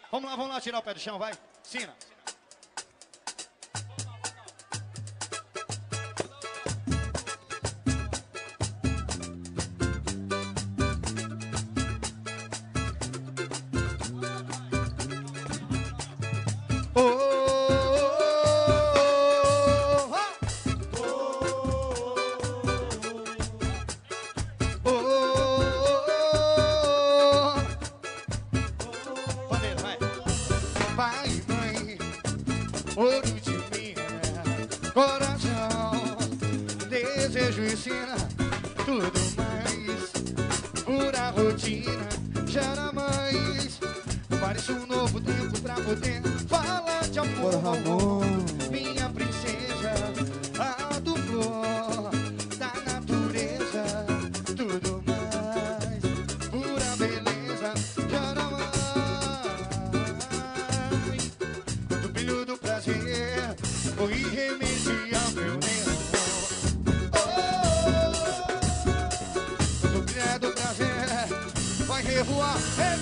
Vamos lá, tirar o pé do chão, vai. Sina. Desejo ensina tudo mais. Pura rotina gera mais. Parece um novo tempo pra poder falar de amor. Minha princesa, a do flor da natureza. Tudo mais. Pura beleza gera mais. Do brilho do prazer, o irremediável. Revoar,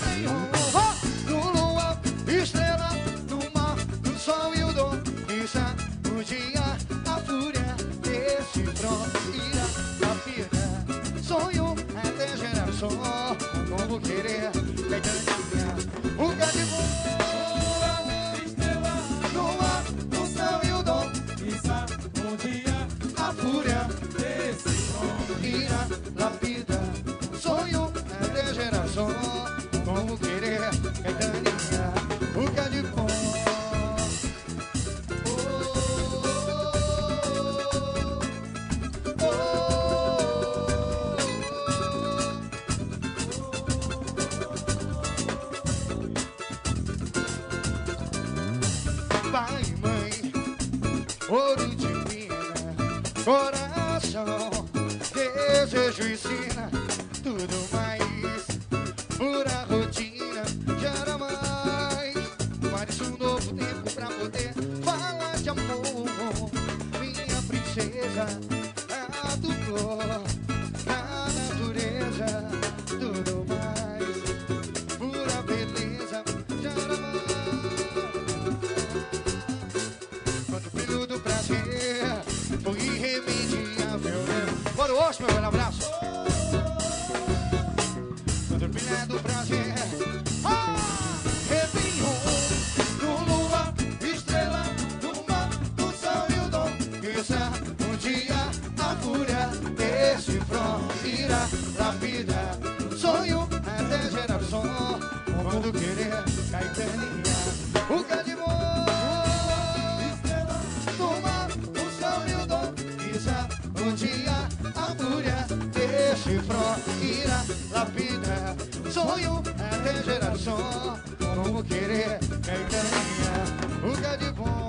no lua, estrela, no mar, no sol e o dom. Isso um dia a fúria desse tron irá a vida. Sonho até geração, como querer, caetania, um cativo. Estrela, no mar, no sol e o dom. Isso um dia a fúria desse tron irá a vida. Sonho geração, como querer, caetania, boca de pó. Pai e mãe, ouro de mina, coração, desejo ensina tudo mais. Pura rotina gera mais. Parece um novo tempo pra poder falar de amor. Minha princesa, a do flor da natureza. Tudo mais. Pura beleza gera mais. Quanto brilho do prazer foi irremediável. Bora, Oxe, meu velho, abraço. Do prazer, Réveillon, no lua, estrela, no mar, no sol e o dom. Quizá um dia a fúria desse front irá lapidar. Sonho até geração, quando querer, caetania, o cadimon. Estrela, no mar, no sol e o dom. Quizá um dia a fúria desse front irá lapidar. Sonho até geração, como querer, caetania, o que é de bom.